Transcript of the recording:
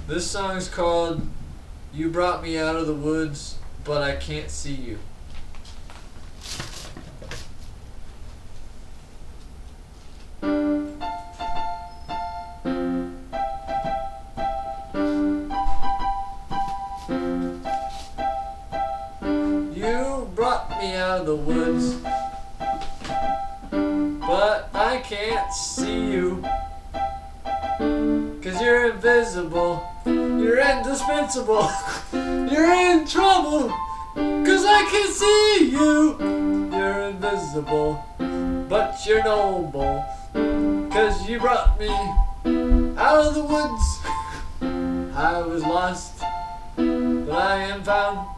This song's called You Brought Me Out of the Woods, But I Can't See You. You brought me out of the woods, but I can't see you. 'Cause you're invisible, you're indispensable, you're in trouble, 'cause I can see you. You're invisible, but you're noble, 'cause you brought me out of the woods. I was lost, but I am found.